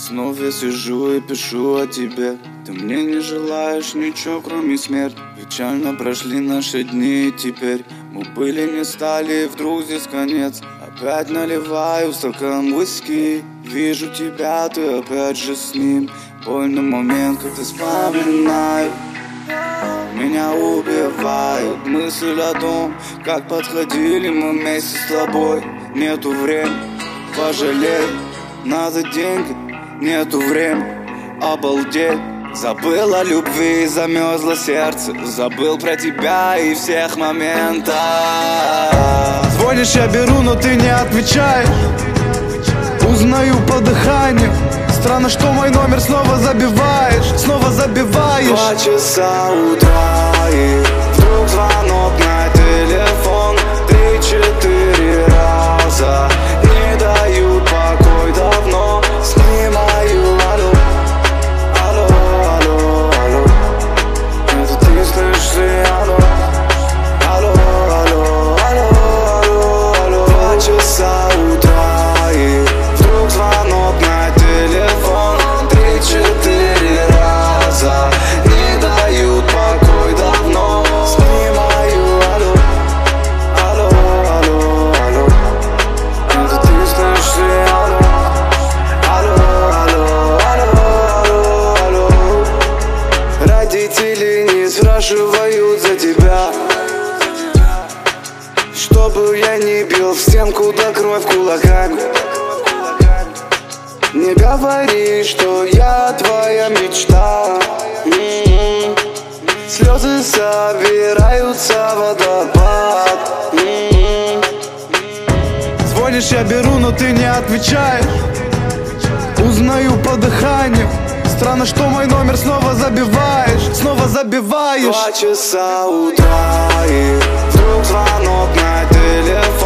Снова я сижу и пишу о тебе. Ты мне не желаешь ничего, кроме смерти. Печально прошли наши дни, и теперь мы были, не стали, и вдруг здесь конец. Опять наливаю стакан виски. Вижу тебя, ты опять же с ним. Больный момент, как ты вспоминаю. Меня убивает мысль о том, как подходили мы вместе с тобой. Нету времени пожалеть, надо деньги. Нету времени обалдеть. Забыл о любви, замерзло сердце. Забыл про тебя и всех моментов. Звонишь, я беру, но ты не отвечаешь. Узнаю по дыханию. Странно, что мой номер снова забиваешь. Снова забиваешь. 2 часа утра и вдруг звонок на телефон. 3-4 раза не дают покой давно. Снимаю алло, алло, алло, алло. Это ты слышишь, алло, алло, алло, алло, алло, алло. 2 часа утра и вдруг звонок на телефон. 3-4 раза не дают покой давно. Снимаю алло, алло, алло, алло. Это ты слышишь, алло, алло, алло, алло, алло, алло. Родители не спрашивают за тебя, чтобы я не бил в стенку до кровь кулаками. Не говори, что я твоя мечта. Слезы собираются в водопад. Звонишь, я беру, но ты не отвечаешь. Узнаю по дыханию. Странно, что мой номер снова забиваешь. Снова забиваешь. 2 часа утра и вдруг звонок на телефон.